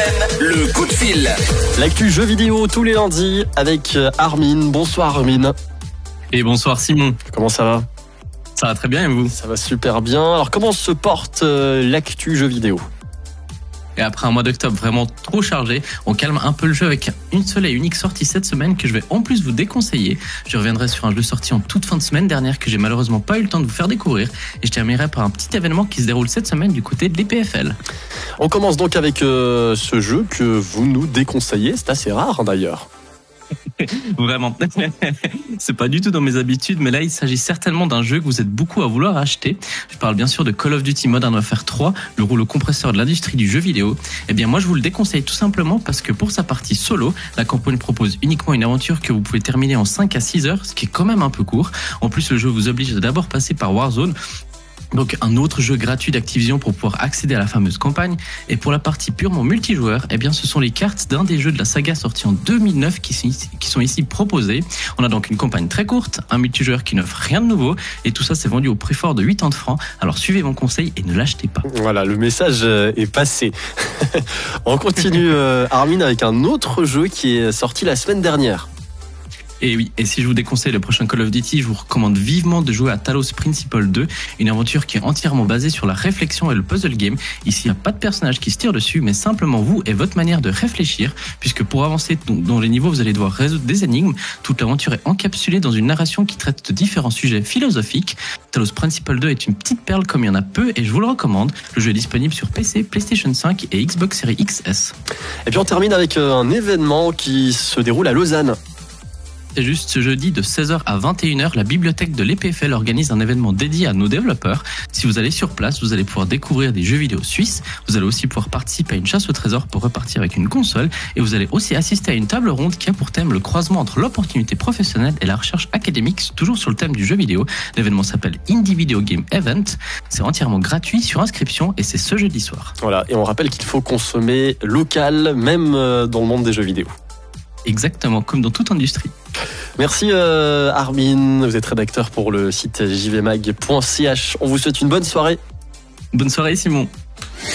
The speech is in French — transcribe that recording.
le coup de fil. L'actu jeux vidéo tous les lundis avec Armin. Bonsoir Armin. Et bonsoir Simon. Comment ça va ? Ça va très bien et vous ? Ça va super bien. Alors comment se porte l'actu jeux vidéo ? Et après un mois d'octobre vraiment trop chargé, on calme un peu le jeu avec une seule et unique sortie cette semaine que je vais en plus vous déconseiller. Je reviendrai sur un jeu sorti en toute fin de semaine dernière que j'ai malheureusement pas eu le temps de vous faire découvrir. Et je terminerai par un petit événement qui se déroule cette semaine du côté de l'EPFL. On commence donc avec ce jeu que vous nous déconseillez. C'est assez rare d'ailleurs. Vraiment. C'est pas du tout dans mes habitudes, mais là il s'agit certainement d'un jeu que vous êtes beaucoup à vouloir acheter. Je parle bien sûr de Call of Duty Modern Warfare 3, le rouleau compresseur de l'industrie du jeu vidéo. Eh bien moi je vous le déconseille tout simplement parce que pour sa partie solo, la campagne propose uniquement une aventure que vous pouvez terminer en 5 à 6 heures, ce qui est quand même un peu court. En plus le jeu vous oblige à d'abord passer par Warzone, donc un autre jeu gratuit d'Activision pour pouvoir accéder à la fameuse campagne. Et pour la partie purement multijoueur, eh bien ce sont les cartes d'un des jeux de la saga sortis en 2009 qui sont ici proposées. On a donc une campagne très courte, un multijoueur qui n'offre rien de nouveau, et tout ça c'est vendu au prix fort de 80 francs. Alors suivez mon conseil et ne l'achetez pas. Voilà, le message est passé. On continue Armin avec un autre jeu qui est sorti la semaine dernière. Et oui, et si je vous déconseille le prochain Call of Duty, je vous recommande vivement de jouer à Talos Principle 2, une aventure qui est entièrement basée sur la réflexion et le puzzle game. Ici, il n'y a pas de personnage qui se tire dessus, mais simplement vous et votre manière de réfléchir, puisque pour avancer dans les niveaux, vous allez devoir résoudre des énigmes. Toute l'aventure est encapsulée dans une narration qui traite de différents sujets philosophiques. Talos Principle 2 est une petite perle comme il y en a peu, et je vous le recommande. Le jeu est disponible sur PC, PlayStation 5 et Xbox Series XS. Et puis on termine avec un événement qui se déroule à Lausanne. C'est juste ce jeudi de 16h à 21h, la bibliothèque de l'EPFL organise un événement dédié à nos développeurs. Si vous allez sur place, vous allez pouvoir découvrir des jeux vidéo suisses. Vous allez aussi pouvoir participer à une chasse au trésor pour repartir avec une console. Et vous allez aussi assister à une table ronde qui a pour thème le croisement entre l'opportunité professionnelle et la recherche académique, toujours sur le thème du jeu vidéo. L'événement s'appelle Indie Video Game Event. C'est entièrement gratuit sur inscription et c'est ce jeudi soir. Voilà, et on rappelle qu'il faut consommer local, même dans le monde des jeux vidéo. Exactement, comme dans toute industrie. Merci Armin, vous êtes rédacteur pour le site jvmag.ch. On vous souhaite une bonne soirée. Bonne soirée Simon.